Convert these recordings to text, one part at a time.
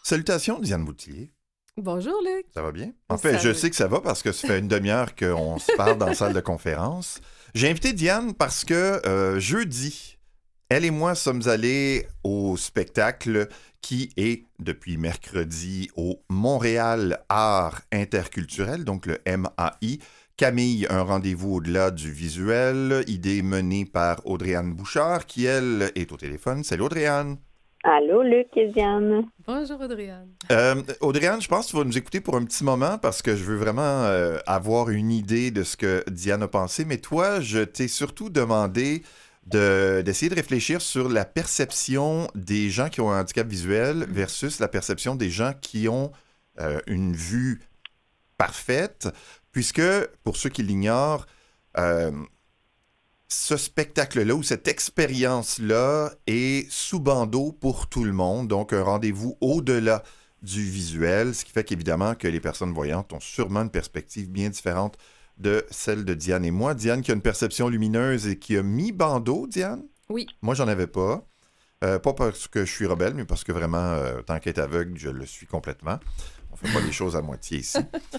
Salutations, Diane Boutillier. Bonjour, Luc. Ça va bien? En fait, je sais que ça va parce que ça fait une demi-heure qu'on se parle dans la salle de conférence. J'ai invité Diane parce que jeudi, elle et moi sommes allés au spectacle qui est, depuis mercredi, au Montréal Art Interculturel, donc le MAI. Camille, un rendez-vous au-delà du visuel, idée menée par Audrey-Anne Bouchard, qui, elle, est au téléphone. Salut, Audrey-Anne. Allô, Luc et Diane. Bonjour, Audrey-Anne. Audrey-Anne, je pense que tu vas nous écouter pour un petit moment parce que je veux vraiment avoir une idée de ce que Diane a pensé. Mais toi, je t'ai surtout demandé d'essayer de réfléchir sur la perception des gens qui ont un handicap visuel versus la perception des gens qui ont une vue parfaite. Puisque, pour ceux qui l'ignorent, ce spectacle-là ou cette expérience-là est sous bandeau pour tout le monde, donc un rendez-vous au-delà du visuel, ce qui fait qu'évidemment que les personnes voyantes ont sûrement une perspective bien différente de celle de Diane et moi. Diane qui a une perception lumineuse et qui a mis bandeau, Diane? Oui. Moi, j'en avais pas. Pas parce que je suis rebelle, mais parce que vraiment, tant qu'être aveugle, je le suis complètement. On fait pas les choses à moitié ici.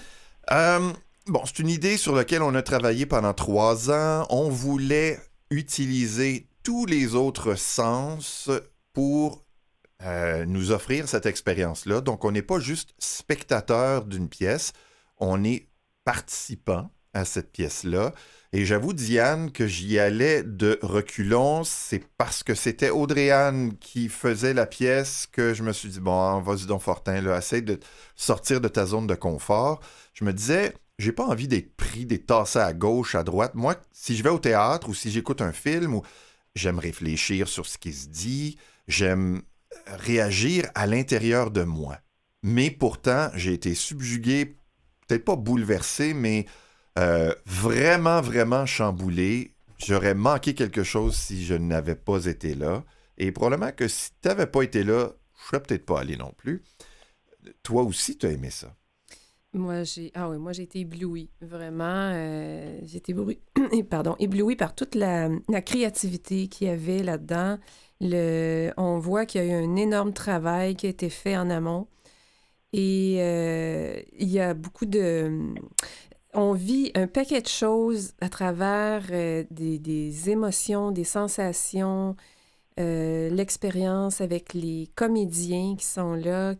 Bon, c'est une idée sur laquelle on a travaillé pendant 3 ans. On voulait utiliser tous les autres sens pour nous offrir cette expérience-là. Donc, on n'est pas juste spectateur d'une pièce, on est participant à cette pièce-là. Et j'avoue, Diane, que j'y allais de reculons. C'est parce que c'était Audrey-Anne qui faisait la pièce que je me suis dit, bon, vas-y donc, Fortin, là, essaye de sortir de ta zone de confort. Je me disais, j'ai pas envie d'être pris, d'être tassé à gauche, à droite. Moi, si je vais au théâtre ou si j'écoute un film, j'aime réfléchir sur ce qui se dit, j'aime réagir à l'intérieur de moi. Mais pourtant, j'ai été subjugué, peut-être pas bouleversé, mais vraiment, vraiment chamboulé. J'aurais manqué quelque chose si je n'avais pas été là. Et probablement que si tu n'avais pas été là, je serais peut-être pas allé non plus. Toi aussi, tu as aimé ça. Moi, j'ai été éblouie, vraiment. J'ai été éblouie par toute la créativité qu'il y avait là-dedans. On voit qu'il y a eu un énorme travail qui a été fait en amont. Et il y a beaucoup de... On vit un paquet de choses à travers des émotions, des sensations, l'expérience avec les comédiens qui sont là,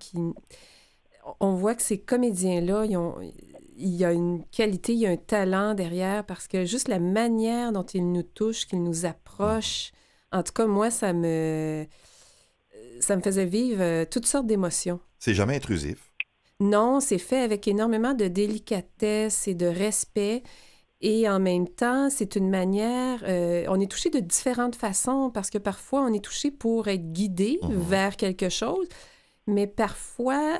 on voit que ces comédiens-là, il y a une qualité, il y a un talent derrière parce que juste la manière dont ils nous touchent, qu'ils nous approchent, en tout cas, moi, ça me faisait vivre toutes sortes d'émotions. C'est jamais intrusif. Non, c'est fait avec énormément de délicatesse et de respect. Et en même temps, c'est une manière... on est touché de différentes façons parce que parfois, on est touché pour être guidé vers quelque chose, mais parfois...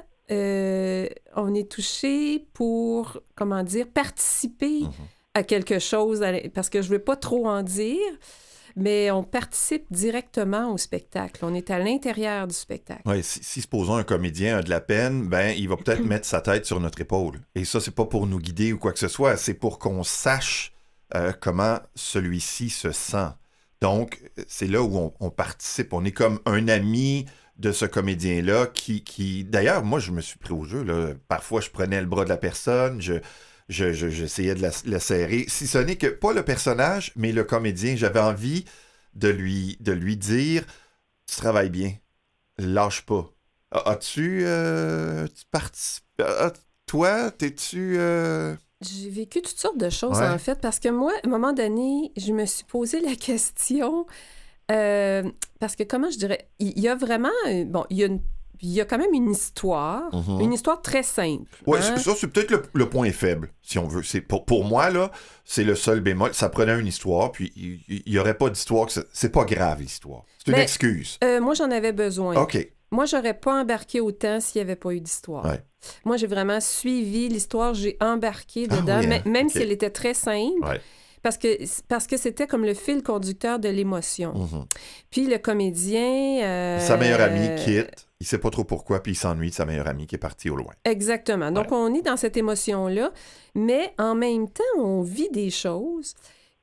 on est touché pour, participer à quelque chose, parce que je ne veux pas trop en dire, mais on participe directement au spectacle. On est à l'intérieur du spectacle. Oui, si supposons un comédien a de la peine, il va peut-être mettre sa tête sur notre épaule. Et ça, c'est pas pour nous guider ou quoi que ce soit, c'est pour qu'on sache comment celui-ci se sent. Donc, c'est là où on participe. On est comme un ami de ce comédien-là qui... D'ailleurs, moi, je me suis pris au jeu. Là. Parfois, je prenais le bras de la personne, j'essayais de la serrer. Si ce n'est que, pas le personnage, mais le comédien, j'avais envie de lui dire « Tu travailles bien, lâche pas. As-tu participé? Toi, t'es-tu... J'ai vécu toutes sortes de choses, Ouais. en fait, parce que moi, à un moment donné, je me suis posé la question... parce que, comment je dirais, il y a vraiment... il y a quand même une histoire très simple. Oui, hein? ça, c'est peut-être le point faible, si on veut. C'est pour moi, là, c'est le seul bémol. Ça prenait une histoire, puis il n'y aurait pas d'histoire. C'est pas grave, l'histoire. C'est une excuse. Moi, j'en avais besoin. OK. Moi, j'aurais pas embarqué autant s'il n'y avait pas eu d'histoire. Ouais. Moi, j'ai vraiment suivi l'histoire, j'ai embarqué dedans, oui, hein? même OK. si elle était très simple. Ouais. Parce que c'était comme le fil conducteur de l'émotion. Puis le comédien... Sa meilleure amie quitte, il sait pas trop pourquoi, puis il s'ennuie de sa meilleure amie qui est partie au loin. Exactement. Donc, on est dans cette émotion-là, mais en même temps, on vit des choses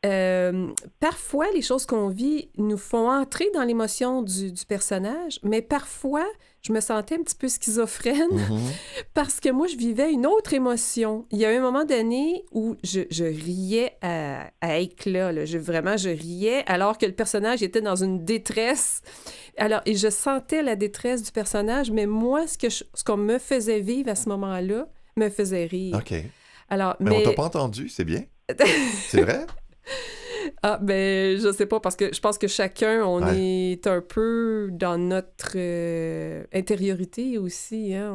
parfois, les choses qu'on vit nous font entrer dans l'émotion du personnage, mais parfois, je me sentais un petit peu schizophrène parce que moi, je vivais une autre émotion. Il y a eu un moment donné où je riais à éclat, là. Je riais alors que le personnage était dans une détresse. Alors, et je sentais la détresse du personnage, mais moi, ce qu'on me faisait vivre à ce moment-là me faisait rire. OK. Alors, Mais on t'a pas entendu, c'est bien. C'est vrai? Ah, ben, je sais pas, parce que je pense que chacun, on Ouais. est un peu dans notre intériorité aussi, hein.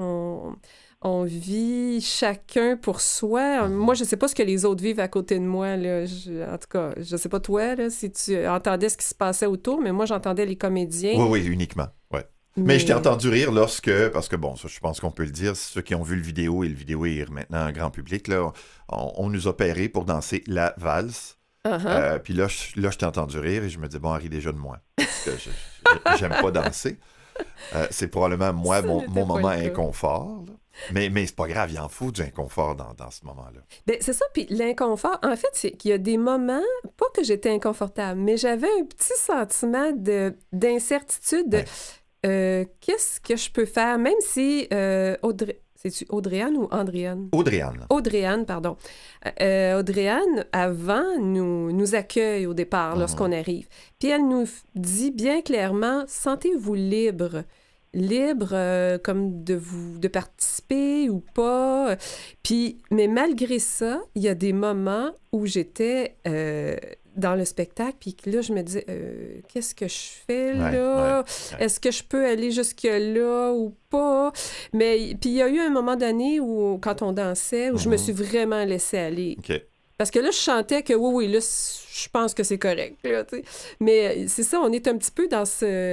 On vit chacun pour soi. Moi, je sais pas ce que les autres vivent à côté de moi, là. En tout cas, je sais pas toi, là, si tu entendais ce qui se passait autour, mais moi, j'entendais les comédiens. Oui, oui, uniquement. Ouais. Mais je t'ai entendu rire parce que, bon, ça, je pense qu'on peut le dire, ceux qui ont vu le vidéo, et le vidéo est maintenant un grand public, là, on nous a pairés pour danser la valse. Uh-huh. Puis là, je t'ai entendu rire et je me dis, bon, elle rit déjà de moi. Parce que j'aime pas danser. C'est probablement, moi, Ça mon n'était pas moment le cas. inconfort. Là. Mais c'est pas grave, il en faut du inconfort dans ce moment-là. Ben, c'est ça, puis l'inconfort, en fait, c'est qu'il y a des moments, pas que j'étais inconfortable, mais j'avais un petit sentiment d'incertitude de qu'est-ce que je peux faire, même si c'est-tu Audrey-Anne ou Andréane? Audrey-Anne. Audrey-Anne, pardon. Audrey-Anne, avant, nous accueille au départ lorsqu'on arrive. Puis elle nous dit bien clairement, sentez-vous libre. Libre comme de participer ou pas. Puis, mais malgré ça, il y a des moments où j'étais dans le spectacle, puis que là, je me disais, qu'est-ce que je fais là? Ouais. Est-ce que je peux aller jusque-là ou pas? Mais puis il y a eu un moment donné où, quand on dansait, où je me suis vraiment laissée aller. OK. Parce que là, je chantais que oui, là, je pense que c'est correct, là, tu sais. Mais c'est ça, on est un petit peu dans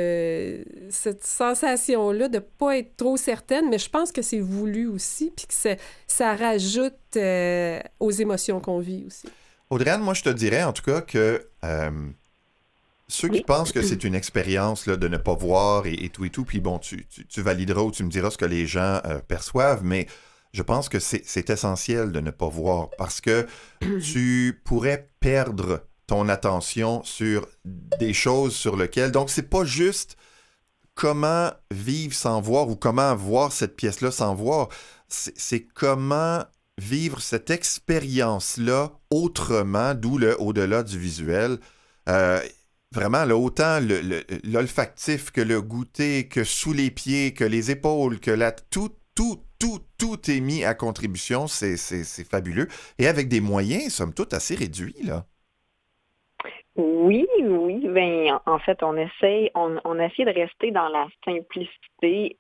cette sensation-là de pas être trop certaine, mais je pense que c'est voulu aussi, puis que ça rajoute aux émotions qu'on vit aussi. Audrey-Anne, moi, je te dirais en tout cas que ceux qui Oui. pensent que c'est une expérience là, de ne pas voir et tout, puis bon, tu valideras ou tu me diras ce que les gens perçoivent, mais je pense que c'est essentiel de ne pas voir parce que tu pourrais perdre ton attention sur des choses sur lesquelles... Donc, c'est pas juste comment vivre sans voir ou comment voir cette pièce-là sans voir. C'est comment vivre cette expérience-là autrement, d'où le au-delà du visuel. Vraiment, là, autant l'olfactif que le goûter, que sous les pieds, que les épaules, que tout est mis à contribution. C'est fabuleux. Et avec des moyens, somme toute, assez réduits, là. Oui. Ben, en fait, on essaie de rester dans la simplicité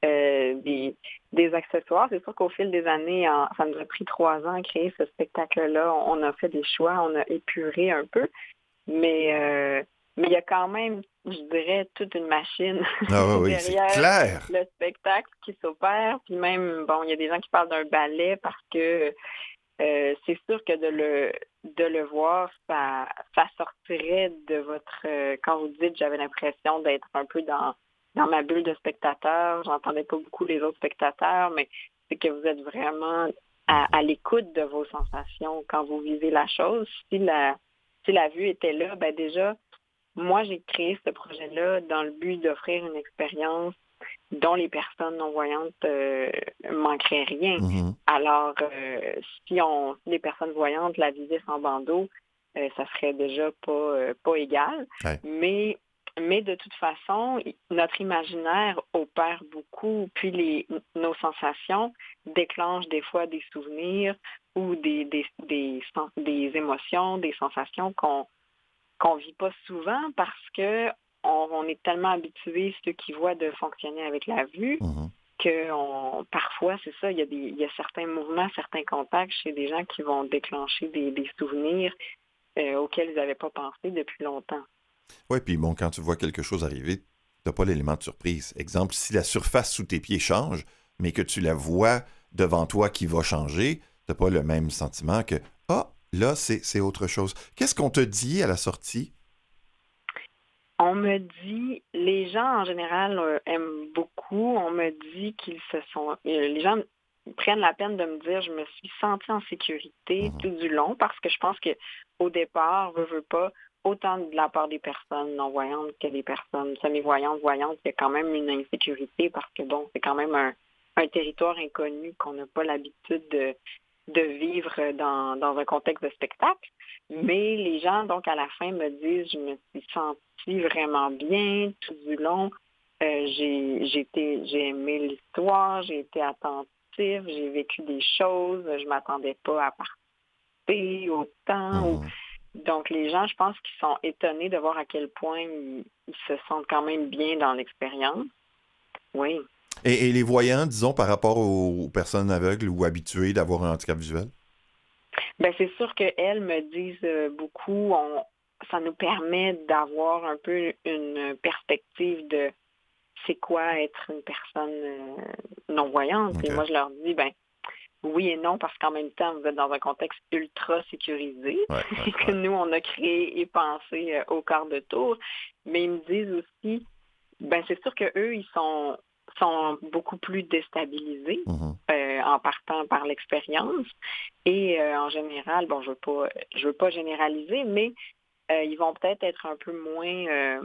des accessoires. C'est sûr qu'au fil des années, ça nous a pris 3 ans à créer ce spectacle-là. On a fait des choix, on a épuré un peu, mais il y a quand même, je dirais, toute une machine Ah oui, c'est derrière clair. le spectacle qui s'opère. Puis même, bon, il y a des gens qui parlent d'un ballet parce que c'est sûr que de le voir, ça sortirait de votre... quand vous dites, j'avais l'impression d'être un peu dans ma bulle de spectateurs, j'entendais pas beaucoup les autres spectateurs, mais c'est que vous êtes vraiment à l'écoute de vos sensations quand vous vivez la chose. Si la vue était là, ben déjà, moi, j'ai créé ce projet-là dans le but d'offrir une expérience dont les personnes non-voyantes manqueraient rien. Mm-hmm. Alors, si les personnes voyantes la visaient sans bandeau, ça serait déjà pas égal. Ouais. Mais de toute façon, notre imaginaire opère beaucoup, puis nos sensations déclenchent des fois des souvenirs ou des émotions, des sensations qu'on vit pas souvent parce que on est tellement habitués, ceux qui voient, de fonctionner avec la vue, que parfois, c'est ça, il y a certains mouvements, certains contacts chez des gens qui vont déclencher des souvenirs auxquels ils n'avaient pas pensé depuis longtemps. Oui, puis bon, quand tu vois quelque chose arriver, tu n'as pas l'élément de surprise. Exemple, si la surface sous tes pieds change, mais que tu la vois devant toi qui va changer, tu n'as pas le même sentiment que « Ah, là, c'est autre chose ». Qu'est-ce qu'on te dit à la sortie? On me dit, les gens en général aiment beaucoup, on me dit qu'ils se sont... les gens prennent la peine de me dire je me suis sentie en sécurité tout du long parce que je pense que au départ, veux pas, autant de la part des personnes non-voyantes que des personnes semi-voyantes, voyantes, il y a quand même une insécurité parce que bon, c'est quand même un territoire inconnu qu'on n'a pas l'habitude de vivre dans un contexte de spectacle. Mais les gens, donc, à la fin, me disent je me suis sentie vraiment bien tout du long. J'ai aimé l'histoire, j'ai été attentive, j'ai vécu des choses, je m'attendais pas à participer autant. Donc, les gens, je pense qu'ils sont étonnés de voir à quel point ils se sentent quand même bien dans l'expérience. Oui. Et les voyants, disons, par rapport aux personnes aveugles ou habituées d'avoir un handicap visuel? Bien, c'est sûr qu'elles me disent beaucoup, ça nous permet d'avoir un peu une perspective de c'est quoi être une personne non-voyante. Okay. Et moi, je leur dis, ben oui et non, parce qu'en même temps, vous êtes dans un contexte ultra sécurisé que nous, on a créé et pensé au quart de tour. Mais ils me disent aussi, ben c'est sûr qu'eux, ils sont beaucoup plus déstabilisés en partant par l'expérience. Et en général, bon, je veux pas généraliser, mais ils vont peut-être être un peu moins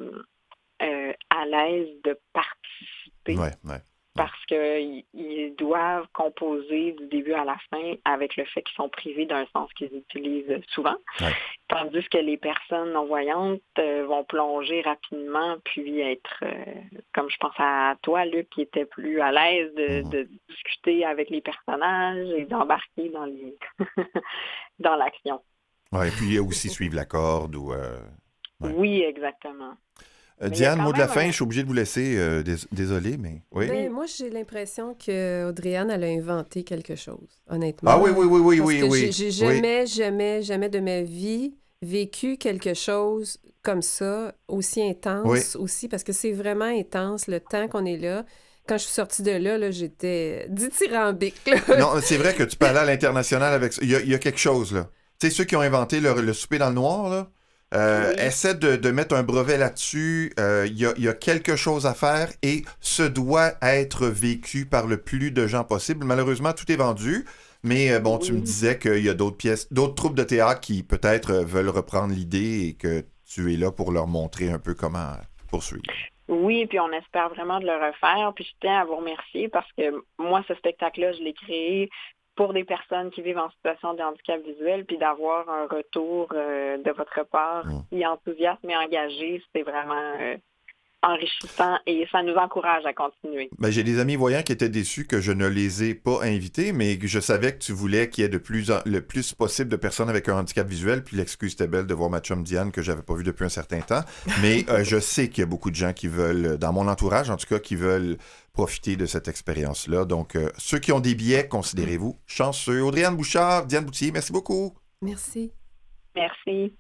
à l'aise de participer. Parce qu'ils doivent composer du début à la fin avec le fait qu'ils sont privés d'un sens qu'ils utilisent souvent. Tandis que les personnes non-voyantes vont plonger rapidement puis être, comme je pense à toi, Luc, qui était plus à l'aise de discuter avec les personnages et d'embarquer dans les dans l'action. Oui, et puis aussi suivre la corde ou... Oui, exactement. Diane, mot de la fin, je suis obligé de vous laisser. Désolé, mais oui. Ben, moi, j'ai l'impression qu'Audrey-Anne, elle a inventé quelque chose, honnêtement. Ah oui. J'ai jamais de ma vie vécu quelque chose comme ça, aussi intense aussi, parce que c'est vraiment intense le temps qu'on est là. Quand je suis sortie de là, j'étais dithyrambique. Non, c'est vrai que tu peux aller à l'international avec ça. Il y a quelque chose, là. Tu sais, ceux qui ont inventé le souper dans le noir, là, essaie de mettre un brevet là-dessus. Il y a quelque chose à faire et ce doit être vécu par le plus de gens possible. Malheureusement, tout est vendu. Mais bon, tu me disais qu'il y a d'autres troupes de théâtre qui peut-être veulent reprendre l'idée et que tu es là pour leur montrer un peu comment poursuivre. Oui, puis on espère vraiment de le refaire. Puis je tiens à vous remercier parce que moi, ce spectacle-là, je l'ai créé pour des personnes qui vivent en situation de handicap visuel, puis d'avoir un retour de votre part si enthousiaste mais engagé, c'est vraiment enrichissant et ça nous encourage à continuer. Ben, j'ai des amis voyants qui étaient déçus que je ne les ai pas invités, mais je savais que tu voulais qu'il y ait le plus possible de personnes avec un handicap visuel, puis l'excuse était belle de voir ma chum Diane que j'avais pas vue depuis un certain temps, mais je sais qu'il y a beaucoup de gens qui veulent, dans mon entourage en tout cas, qui veulent profiter de cette expérience-là. Donc, ceux qui ont des billets, considérez-vous chanceux. Audrey-Anne Bouchard, Diane Bouthier, merci beaucoup. Merci. Merci.